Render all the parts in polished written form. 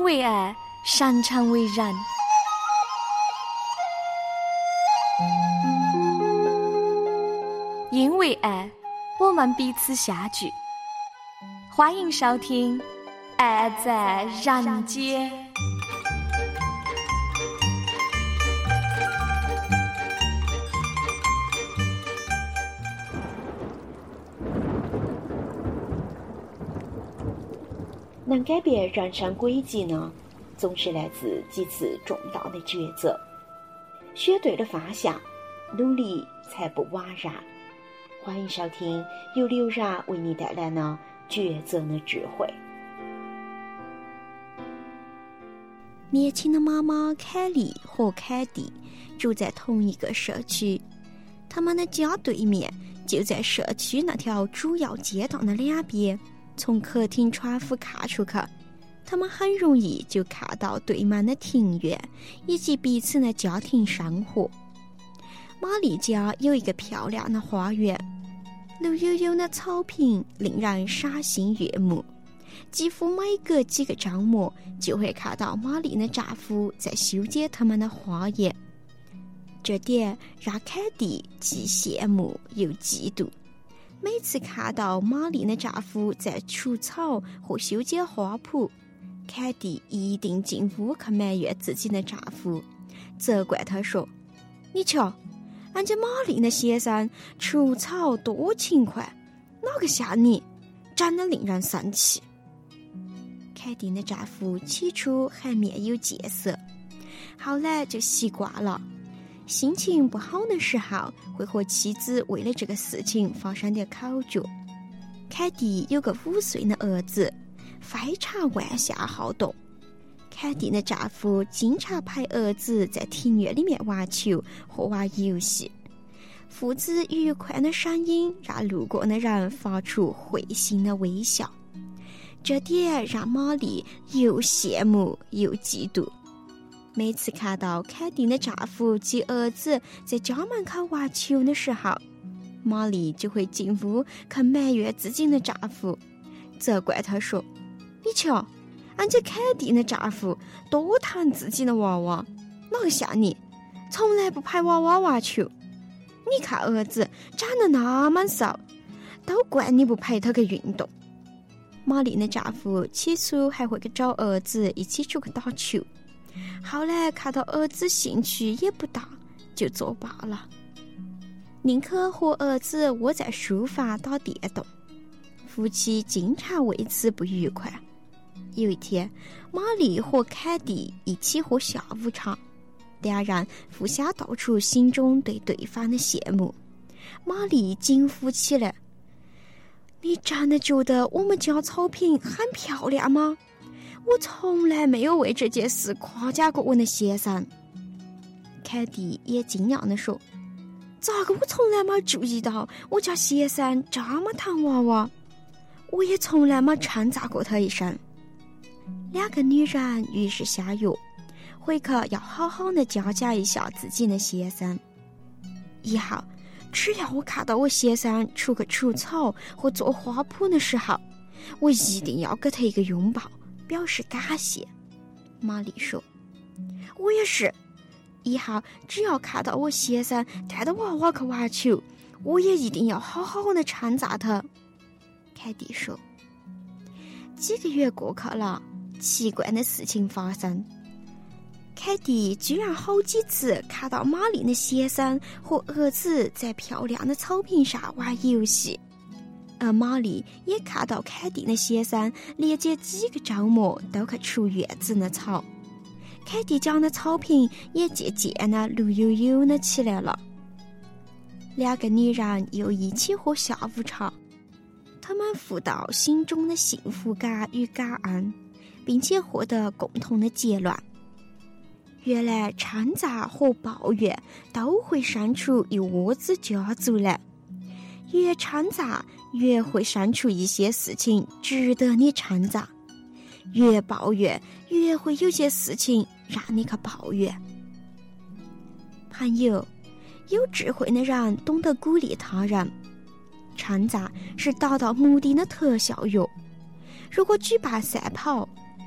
为爱，擅长为人。因为爱，我们彼此相聚。欢迎收听《爱在人间》。 能改变人生轨迹呢，总是来自几次重大的抉择。选对了方向，努力才不枉然。欢迎收听由刘然为你带来的抉择的智慧。 年轻的妈妈凯莉和凯蒂住在同一个社区，他们的家对面就在社区那条主要街道的两边。从客厅窗户看出去，他们很容易就看到对面的庭院以及彼此的家庭生活。玛丽家有一个漂亮的花园，绿油油的草坪令人赏心悦目，几乎每隔几个周末就会看到玛丽的丈夫在修剪他们的花园，这点让凯蒂既羡慕又嫉妒。每次看到玛丽的丈夫在除草和修剪花圃，凯蒂一定进屋去埋怨自己的丈夫，责怪他说：“你瞧，俺家玛丽的先生除草多勤快，哪个像你，真的令人生气。”凯蒂的丈夫起初还面有戒色，后来就习惯了。心情不好的时候，会和妻子为了这个事情发生点口角。凯蒂有个5岁的儿子，非常玩笑好动。凯蒂的丈夫经常陪儿子在庭院里面玩球和玩游戏，父子愉快的声音让路过的人发出会心的微笑，这点让玛丽又羡慕又嫉妒。每次看到凯蒂的丈夫及儿子在家门口玩球的时候，玛丽就会进屋去埋怨自己的丈夫，责怪他说：“你瞧，俺家凯蒂的丈夫多疼自己的娃娃，哪个像你，从来不陪娃娃玩球。你看儿子长得那么瘦，都怪你不陪他去运动。”玛丽的丈夫起初还会找儿子一起出去打球，后来看到儿子兴趣也不大，就作罢了，宁可和儿子窝在书房打电动。夫妻经常为此不愉快。有一天，玛丽和凯蒂一起喝下午茶，两人互相道出心中对对方的羡慕。玛丽惊呼起来：“你真的觉得我们家草坪很漂亮吗？我从来没有为这件事夸奖过我的先生。”凯蒂也惊讶地说：“咋个我从来没注意到我家先生这么疼娃娃？我也从来没称赞过他一声。”两个女人于是相约，回去要好好的嘉奖一下自己的先生。以后只要我看到我先生出去除草和做花圃的时候，我一定要给他一个拥抱，表示感谢。玛丽说：“我也是，以后只要看到我先生带着娃娃去玩球，我也一定要好好的称赞他。”凯蒂说。几个月过去了，奇怪的事情发生，凯蒂居然好几次看到玛丽的先生和儿子在漂亮的草坪上玩游戏，而玛丽也看到凯蒂的先生连接几个周末都去除院子的草，凯蒂家的草坪也渐渐的绿油油的起来了。两个女人又一起喝下午茶，她们互道心中的幸福感与感恩，并且获得共同的结论：原来称赞和抱怨都会生出一窝子家族来，越称赞越会生出一些事情值得你称赞，越抱怨越会有些事情让你去抱怨。朋友，有智慧的人懂得鼓励他人，称赞是达到目的的特效药。如果举办赛跑，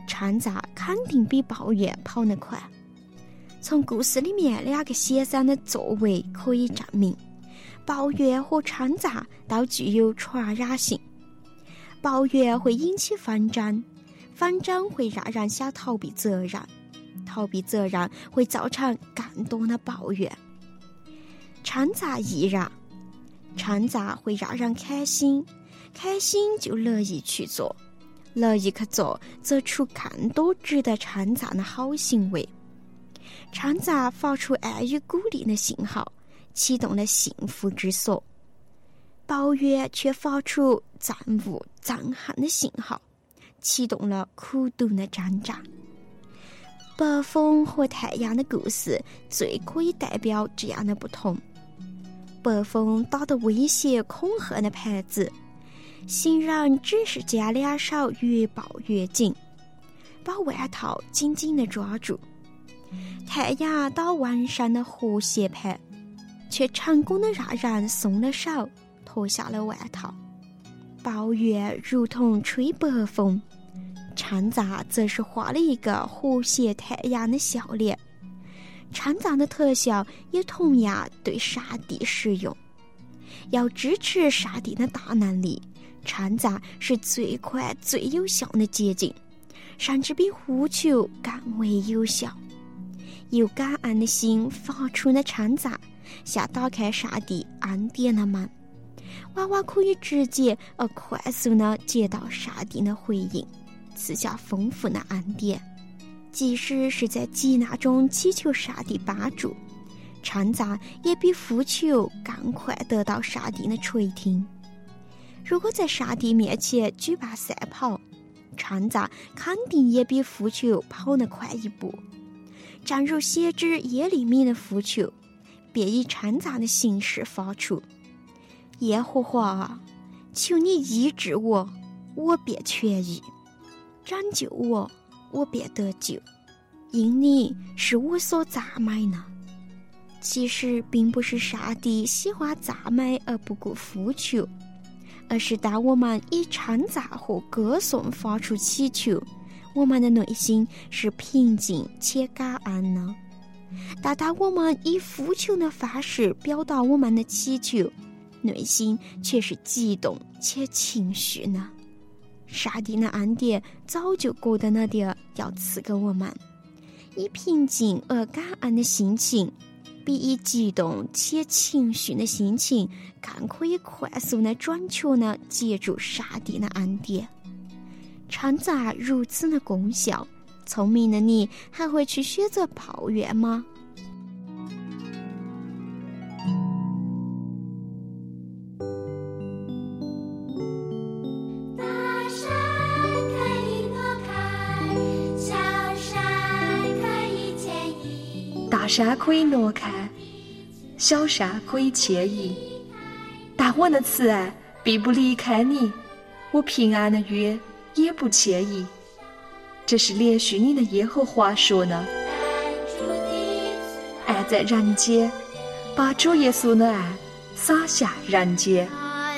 掺杂肯定比抱怨跑得快。从故事里面2个先生的作为可以证明，抱怨和掺杂都具有传染性。抱怨会引起纷争，纷争会让人想逃避责任，逃避责任会造成更多的抱怨。掺杂亦然，掺杂会让人开心，开心就乐意去做，乐意去做则出更多值得称赞的好行为。掺杂发出爱与鼓励的信号，启动了幸福之锁；抱怨却发出憎恶、憎恨的信号，启动了苦毒的挣扎。北风和太阳的故事最可以代表这样的不同。北风打着威胁恐吓的牌子，行人只是将2手越抱越紧，把外套紧紧地抓住。太阳打完善的和谐牌，却成功地让人松了手，脱下了外套。抱怨如同吹北风，掺杂则是画了一个和谐太阳的笑脸。掺杂的特效也同样对上帝适用。要支持上帝的大能力，掺杂是最快最有效的捷径，甚至比呼求更为有效。由感恩的心发出的掺杂，像打开上帝恩典的门，往往可以直接而快速地接到上帝的回应，赐下丰富的恩典。即使是在急难中祈求上帝帮助，掺杂也比呼求更快得到上帝的垂听。如果在上帝面前举办赛跑，掺杂肯定也比呼求跑得快一步。正如先知耶利米的呼求，便以掺杂的形式发出：耶和华啊，求你医治我，我便痊愈；拯救我，我便得救，因你是我所赞美的。其实并不是上帝喜欢赞美而不顾呼求，而是当我们以称赞和歌颂发出祈求，我们的内心是平静且感恩的。但当我们以呼求的方式表达我们的祈求，内心却是激动且情绪呢。上帝的恩典早就过得那点要赐给我们，以平静而感恩的心情，比以激动且情绪的心情更可以快速的准确的接住上帝的恩典。掺杂如此的功效，聪明的你还会去选择抱怨吗？ 大山可以挪开，小山可以迁移，但我的慈爱必不离开你，我平安的约也不迁移。这是连续你的耶和华说呢。爱在人间，把主耶稣的爱洒下人间。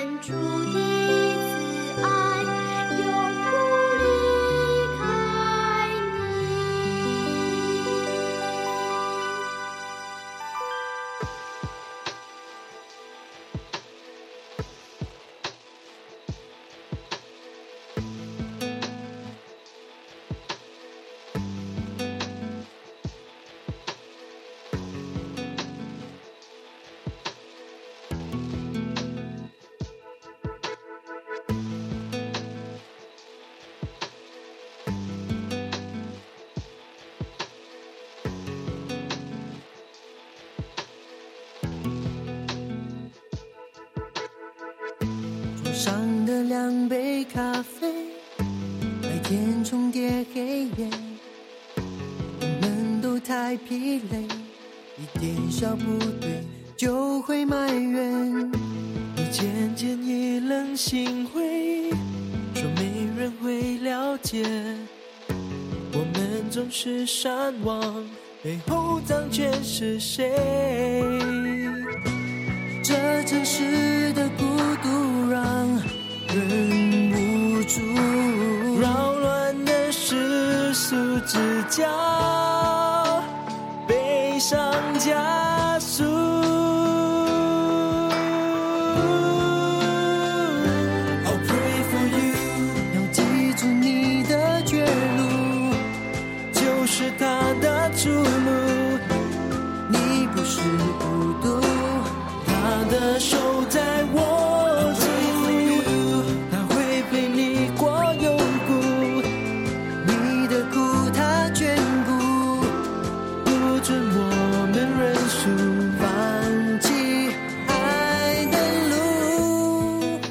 上的2杯咖啡，白天重叠黑夜，我们都太疲累，一点小不对就会埋怨，你渐渐也冷心灰，说没人会了解，我们总是善忘，背后藏全是谁？这城市的孤独让人无助，扰乱的时叫，悲伤加速。I'll pray for you， 要记住你的绝路，就是他的出路。你不是孤独，他的手在握住，他会陪你过幽谷，你的苦他眷顾，不准我们认输，放弃爱的路。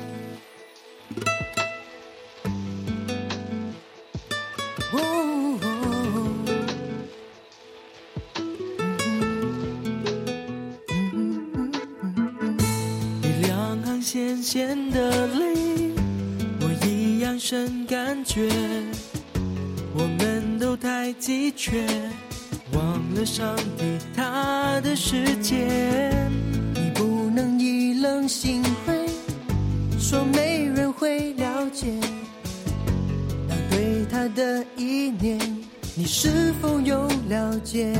你两行咸咸的泪，我一样深感觉。我们都太急缺，忘了上帝他的世界。你不能以冷心灰，说没人会了解。要对他的意念，你是否有了解？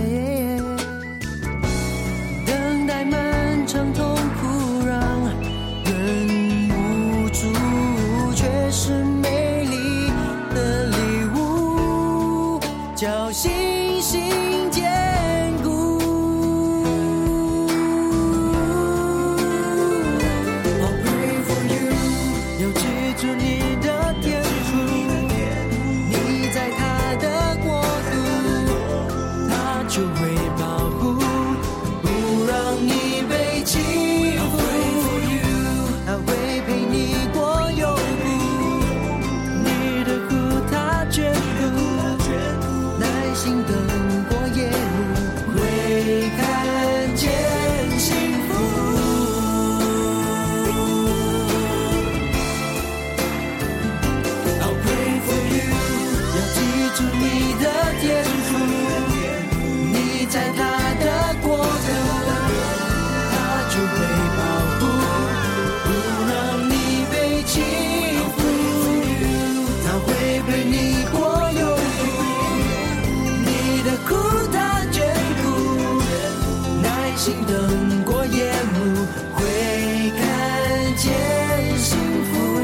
等待漫长痛苦让人无助，却是美丽的礼物，叫信心坚固。I'll pray for you， 要记住你的天赋，你在他的国度，他就会保护，不让你被欺负。他会陪你过幽谷，你的苦他眷顾，耐心等过夜幕，会看见幸福。I'll pray for you， 要记住你的天赋，你在他的国度，他就会保护，不让你被欺负。他会陪你过幽谷，你的苦他眷顾，耐心等过夜幕，会看见幸福。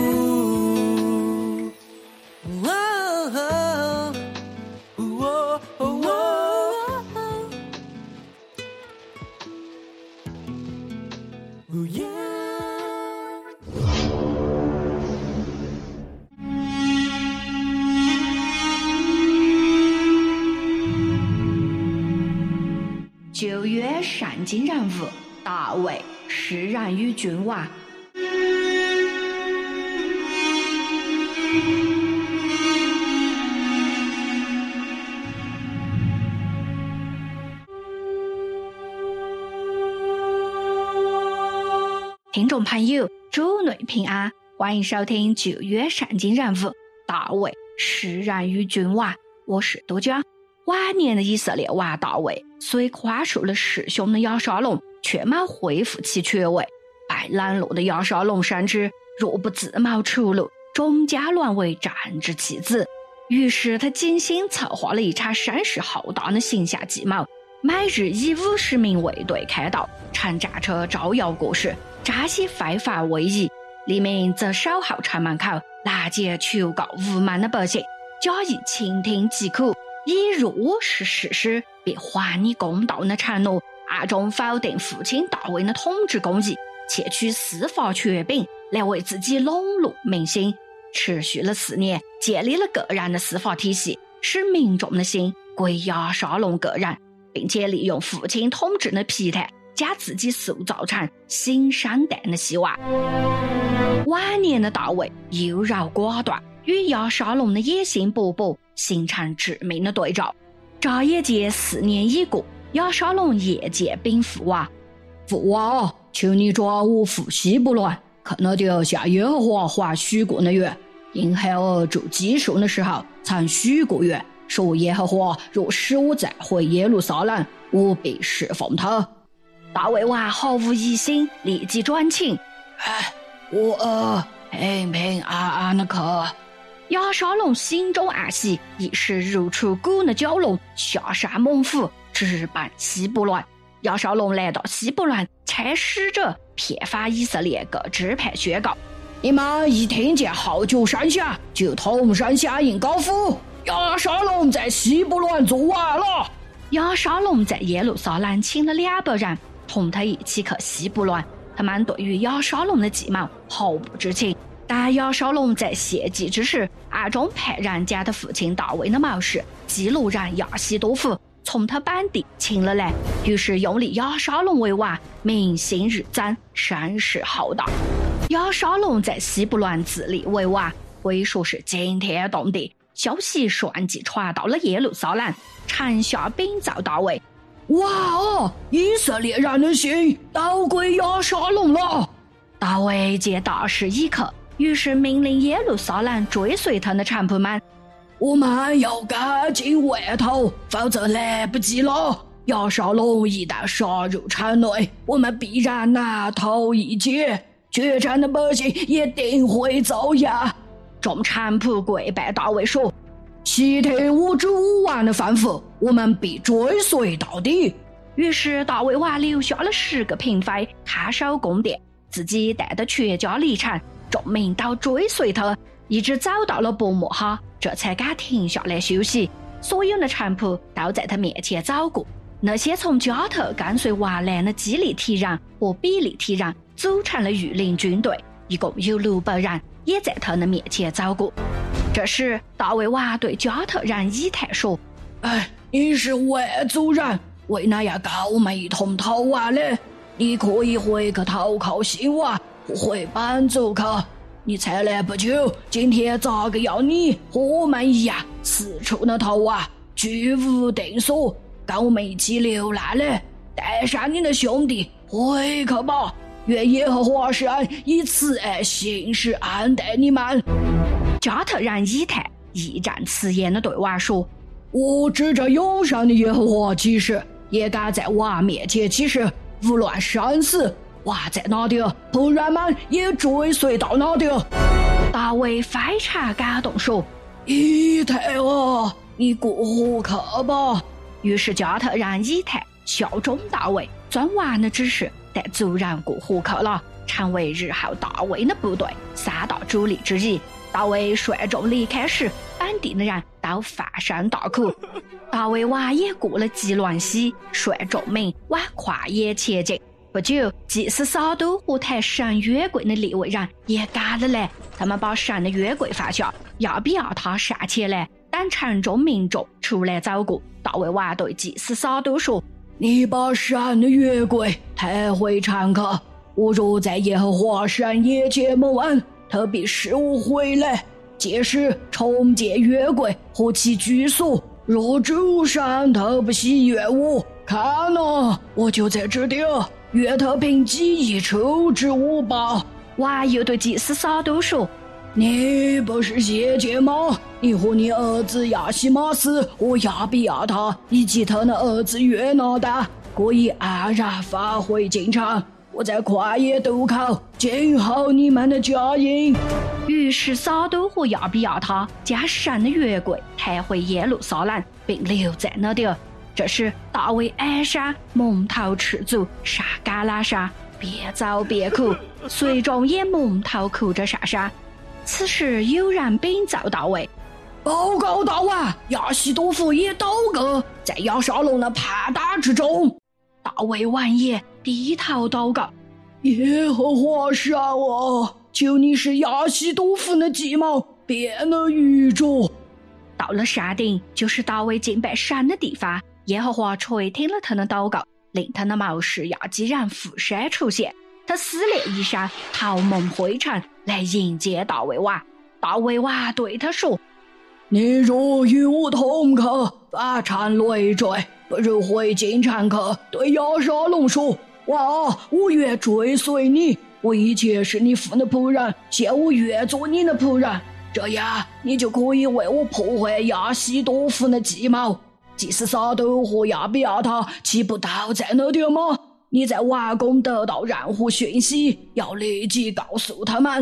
9月善经人物大卫，释然于君王。听众朋友，主内平安，欢迎收听9月善经人物大卫，释然于君王。我是多江。晚年的以色列王大卫虽宽恕了弑兄的亚沙龙，却没恢复其爵位。被冷落的亚沙龙深知若不自谋出路，终将沦为战之弃子。于是他精心策划了一场声势浩大的行侠计谋，每日以50名卫队开道，乘战车招摇过市，这些非法位移。黎明则守候城门口，拦截求告无门的百姓，假意倾听疾苦，以若是事实便还你公道的承诺，暗中否定父亲大卫的统治功绩，窃取司法权柄来为自己笼络民心。持续了4年，建立了个人的司法体系，使民众的心归亚沙龙个人，并且利用父亲统治的皮态，将自己塑造成新生代的希望。晚年的大卫优柔寡断，与亚沙龙的野心勃勃形成致命的对照。这也届4年已过，亚沙龙夜见禀父王：父王，求你抓我父希伯伦，可能就向耶和华还许过的愿。因孩儿筑基数的时候曾许过愿，说耶和华若使我再回耶路撒冷，我必侍奉他。大卫王毫无疑心，立即转请：我平平安安的去。 亚沙龙心中暗喜，一时如出鼓的蛟龙，下山猛虎，直奔希伯伦。亚沙龙来到希伯伦，差使者骗发以色列各支派宣告：你们一听见号角声响，就同声响应高呼，亚沙龙在希伯伦做完了。亚沙龙在耶路撒冷请了200人，同他一起去希伯伦。他们对于亚沙龙的计谋毫不知情，但亚沙龙在献祭之时，暗中派人将他父亲大卫的谋士基路人亚西多夫从他本地请了来，于是拥立亚沙龙为王，民心日增，声势浩大。亚沙龙在希伯伦自立为王，可以说是惊天动地。消息旋即传到了耶路撒冷，臣下禀奏大卫：哇哦，以色列人的心都归亚沙龙了。大卫见大势已去，于是命令耶路撒冷追随他的臣仆们：我们要赶紧外逃，否则来不及了。亚沙龙一旦杀入城内，我们必然难逃一劫，全城的百姓也定会遭殃。众臣仆跪拜大卫说：悉听我主王的吩咐，我们必追随到底。于是大卫王留下了10个嫔妃看守宫殿，自己带着全家离城，众民都追随他，一直走到了伯莫哈，这才敢停下来休息。所有的臣仆都在他面前走过，那些从加特跟随王来的基利提人和比利提人组成了御林军队，一共有600人，也在他的面前走过。这时大卫王对加特人以太说：你是外族人，为哪要跟我们一同逃亡呢？你可以回去投靠新王，或回本族去。你才来不久，今天咋个要你和我们一样四处的逃亡，居无定所，跟我们一起流浪呢？带上你的兄弟回去吧，愿耶和华神以慈爱信实安待你们。加特人以太义正辞严地对王说：我指着永生的耶和华起誓，也敢在王面前起誓，无论生死，王在哪里，仆人们也追随到哪里。大卫非常感动说：以太啊，你过河去吧。于是加特人以太效忠大卫，遵王的指示，带族人过河去了，成为日后大卫的部队3大主力之一。大卫率众离开时，本地的人都放声大哭。大卫王也过了极乱期，率众民往旷野前进。不久，祭司撒都和抬神约柜的利未人也赶了来，他们把神的约柜放下，要不要他上前来，等城中民众出来走过。大卫王对祭司撒都说：你把神的约柜抬回城去，我若在耶和华神眼前蒙恩，他必使我回来，届时重建约柜和其居所。若主神他不喜悦我，看哪，我就在这里，愿他凭己意处置我吧。王又对祭司撒都说：你不是谢剑吗？你和你儿子亚西马斯和亚比亚他以及他的儿子约拿单可以安然返回京城，我在旷野渡口静候你们的佳音。于是撒都和亚比亚他将神的约柜抬回耶路撒冷，并留在那里。这时大卫哀伤，蒙头赤足，上橄榄山，边走边哭，随众也蒙头哭着上山。此时有人禀奏大卫：报告大王，亚西多夫也倒戈，在亚沙龙的叛党之中。大卫闻言低头祷告：耶和华神啊，求你使亚西多夫的计谋变得愚拙。到了山顶，就是大卫敬拜神的地方，耶和华垂听了他的祷告，令他的谋士亚基人负山出现，他撕裂衣裳，头蒙灰尘，来迎接大卫王。大卫王对他说：你若与我同去，反缠累赘，不如回京城去，对亚沙龙说：哇，我愿追随你，我以前是你父的仆人，现我愿做你的仆人，这样你就可以为我破坏亚西多夫的计谋。祭司撒都和亚比亚他岂不都在那里吗？你在王宫得到任何讯息，要立即告诉他们。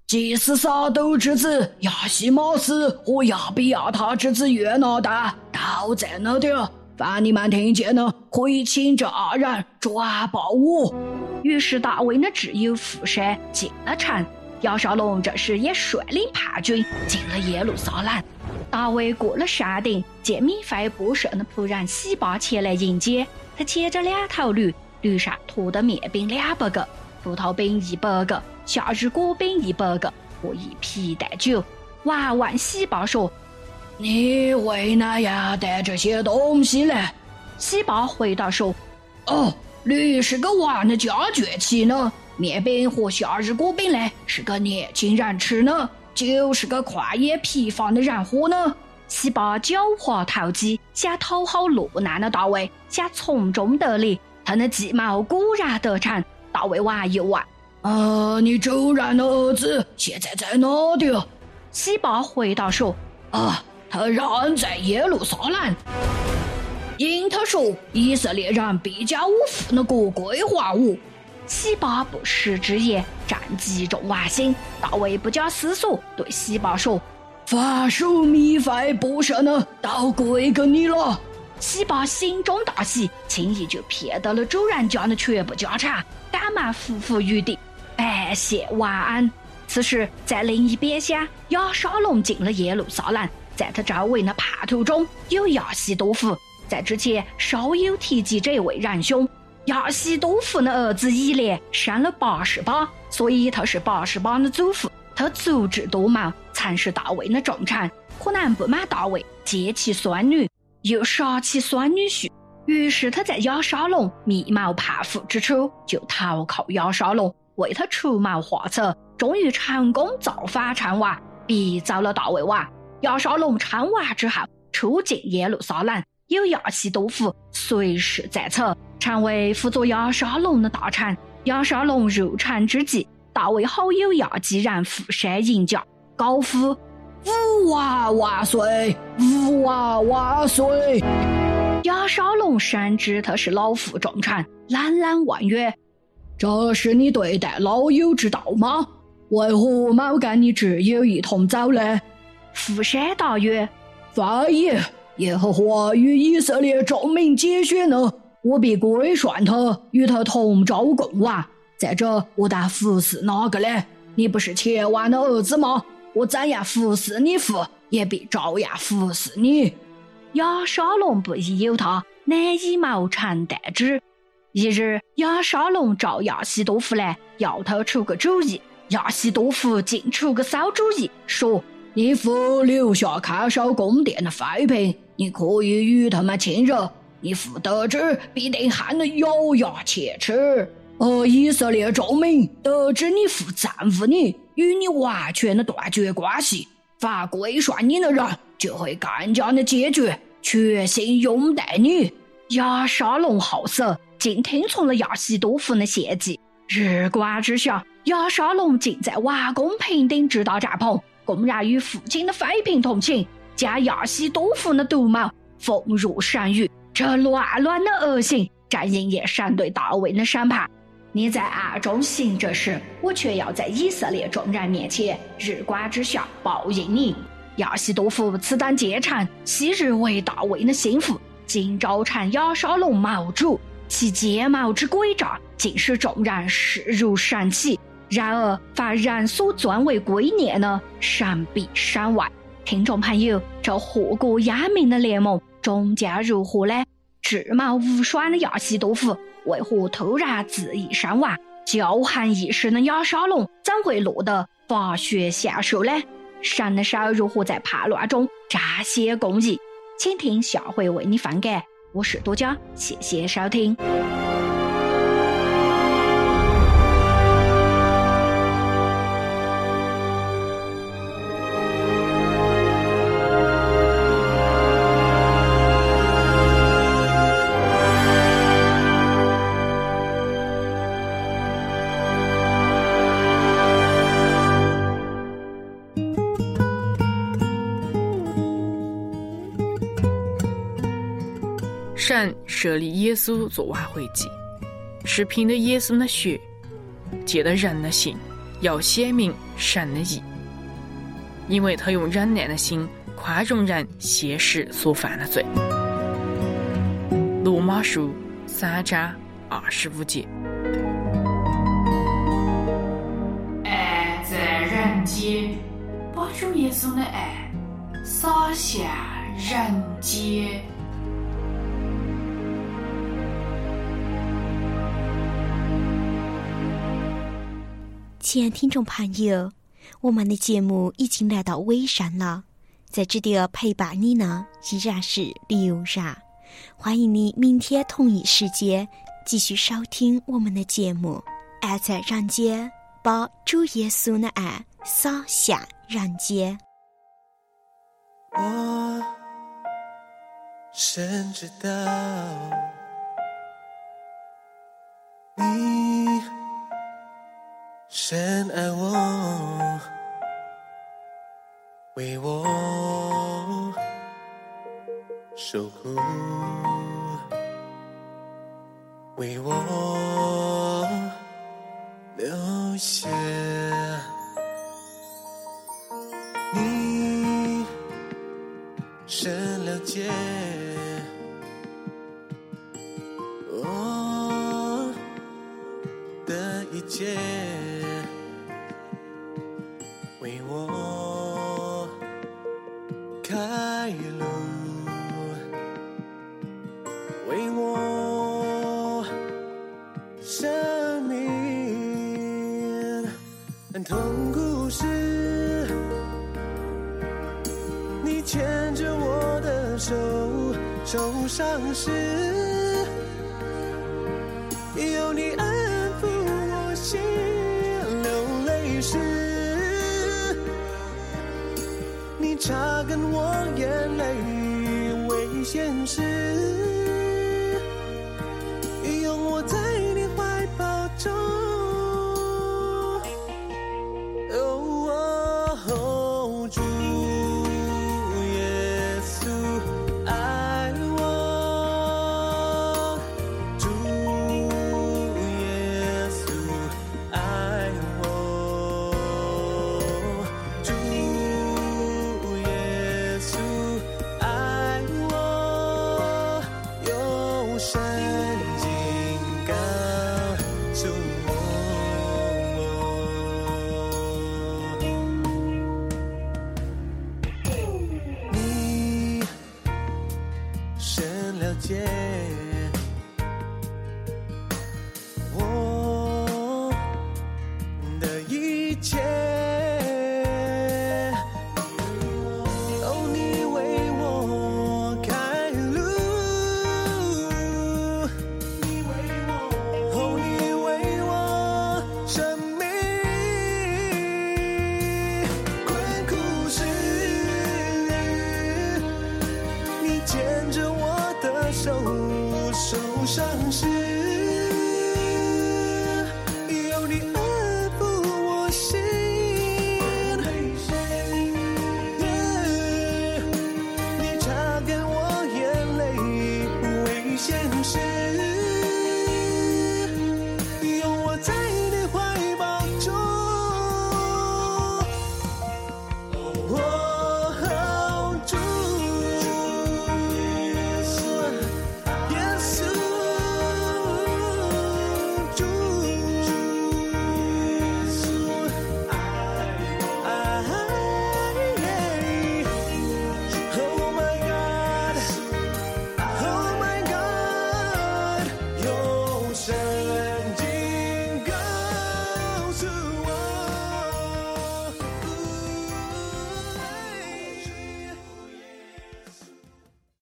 祭司撒都之子亚西马斯和亚比亚他之子约拿单都在那里，凡你们听见呢，可以请这二人转报我。于是大卫的挚友富舍进了城，亚沙龙这时也率领叛军进了耶路撒冷。大卫过了山顶，见米非波设的仆人西巴前来迎接，他牵着2头驴，驴上驮的面饼200个，葡萄饼100个，夏日果饼100个和1皮带酒。哇，问西巴说：“你为哪样带这些东西呢？”西巴回答说：“哦，驴是个玩的家具器呢，面饼和夏日果饼呢是个年轻人吃呢，酒是个旷野疲乏的人喝呢。”西巴狡猾投机，想讨好落难的大卫，想从中得利，他的计谋果然得逞。大卫王又问：“你主人的儿子现在在哪里？”西巴回答说：“他仍在耶路撒冷。因他说以色列人必将我父的国归还我。”西巴不实之言，战击中完心。大卫不假思索对西巴说：“凡属米非波设呢，都归给你了。”西巴心中大喜，轻易就骗得了主人家的全部家产，赶忙匍匐于地，拜谢晚安。此时在另一边厢，亚沙龙进了耶路撒冷，在他周围的叛徒中有亚西多夫。在之前稍有提及这位仁兄，亚西多夫的儿子以列生了88，所以他是88的祖父。他足智多谋，曾是大卫的重臣，可能不满大卫接其孙女，又杀其孙女婿，于是他在亚沙龙密谋叛父之初，就投靠亚沙龙，为他出谋划策，终于成功造反称王，逼走了大卫王。亚沙龙称王之后，出进耶路撒冷，有亚西多夫随时在此，成为辅佐亚沙龙的大臣。亚沙龙入城之际，大卫好友亚基人富舍迎驾，高呼：“吾王万岁！吾王万岁！”亚沙龙深知他是老父重臣，冷冷问曰：“这是你对待老友之道吗？为何没跟你挚友一同走呢？”富舍答曰：“非也，耶和华与以色列众民结选呢，我必归顺他，与他同朝共晚。再者，我当服侍哪个呢？你不是前王的儿子吗？我怎样服侍你父，也必照样服侍你。”亚沙龙不疑有他，难以谋臣代之。一日，亚沙龙找亚西多夫来，要他出个主意。亚西多夫竟出个馊主意，说：“你父留下看守宫殿的妃嫔，你可以与他们亲热。你父得知，必定恨得咬牙切齿。而以色列众民得知你父憎恶你，与你完全的断绝关系，凡归顺你的人就会更加的坚决，全心拥戴你。”亚沙龙好色，竟听从了亚西多夫的献计。日光之下，亚沙龙竟在王宫平顶支搭帐篷，公然与父亲的妃嫔同寝，将亚西多夫的毒谋奉入神狱。这乱的恶行，正应验神对大卫的审判。你在暗中行这事，我却要在以色列众人面前日光之下报应你。亚西多夫此等奸臣，昔日为大卫的心腹，今朝趁亚沙龙谋主，其奸谋之诡诈，竟使众人视如神奇。然而凡人所尊为圭臬呢，神必审问。听众朋友，这祸国殃民的联盟终将如何呢？智谋无双的亚西多夫为何突然自缢身亡？骄横一时的亚沙龙怎会落得法学下手呢？神的手如何在叛乱中彰显公义？请听下回为你翻改。我是多佳，谢谢收听。 神设立耶稣做挽回祭，是凭着耶稣的血，借着人的心要显明神的义，因为他用忍耐的心宽容人些时所犯的罪。罗马书3章25节。 爱在人间，把主耶稣的爱洒向人间。 亲爱听众朋友，我们的节目已经来到尾声了，在这里陪伴你呢依然是刘然，欢迎你明天同一时间继续收听我们的节目。爱在人间，把主耶稣的爱洒向人间。 我深知道你深爱我，为我受苦，为我流血。你深了解我的一切，为我开路，为我生命很痛苦时，你牵着我的手，受伤时有你安抚我心，流泪时你擦干我眼泪，危险时拥我在你怀抱中。主耶稣爱我，主耶稣爱我，主耶稣爱我，用圣经告诉你深了解